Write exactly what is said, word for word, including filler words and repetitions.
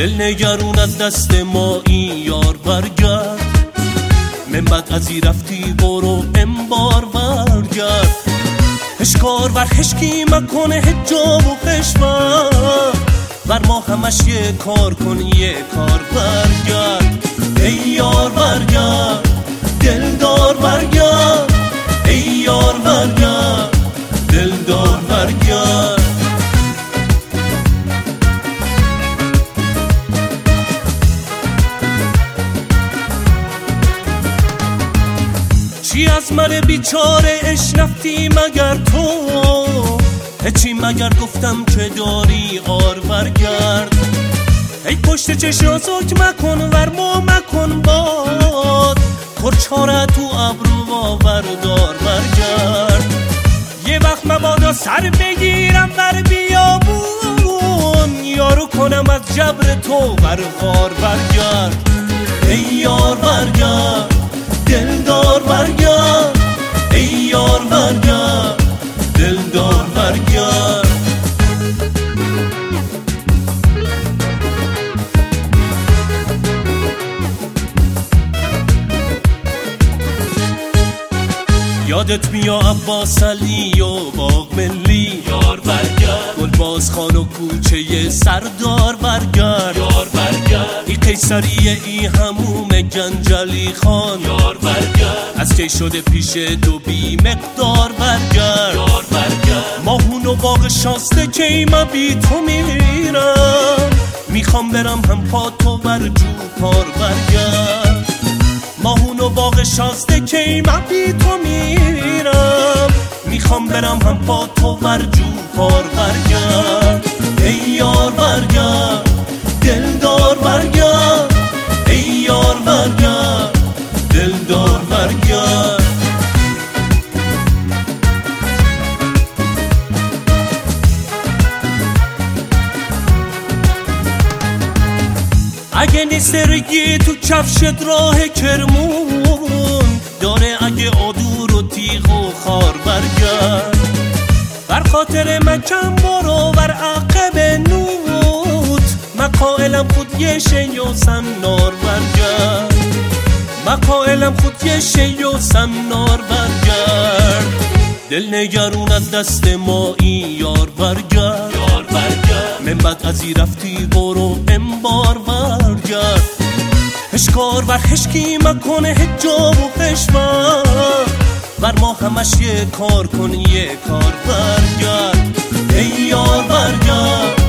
دل نگرون از دست ما این یار برگرد، من بعد ازی رفتی برو انبار برگرد. هشکار بر هشکی مکنه حجاب و خشمم، بر ما همش یه کار کن یه کار برگرد. ای یار برگرد دلدار برگرد، ای یار برگرد دلدار برگرد. چی از من بیچاره اش رفتی مگر تو؟ هچی مگر گفتم که داری آر برگرد. ای پشت چشم سوک مکن ورما مکن باد، کرچاره تو ابرو و بردار برگرد. یه وقت مبادا سر بگیرم بر بیابون، یارو کنم از جبر تو برغار برگرد. ای یار برگرد دلدار برگرد، ای یار برگرد دلدار برگرد. یادت بیا عباس علی و باغ ملی، یار برگرد. گلباز خان و کوچه سردار برگرد، یار برگرد. ای قیصریه ای هموم گنجلی خان، یار برگرد. از کی شده پیش دو بی مقدار برگرد، یار برگرد. ماهون و باغ شاسته کی من بی تو میرم، میخوام برم هم پا تو بر جو پار برگرد. ماهون و باغ شاسته کی من بی تو میرم، میخوام برم هم پا تو بر جو پار برگرد. ای یار برگرد دلدار برگرد، ای یار برگرد دلدار برگرد. اگه نیست رگی تو کفشت راه کرمون، داره اگه آدور و تیغ و خار برگرد. بر خاطر من کم برو بر عقب نوت، من قائلم خود یه شی و سمنار برگرد. من قائلم خود یه شی و سمنار برگرد. دل نگرون از دست ما این یار برگرد، یار برگرد. من بعد ازی رفتی برو انبار برگرد. هشکار بر هشکی مکنه حجاب و خشمم، بر ما همش یه کار کن یه کار برگرد. ای یار برگرد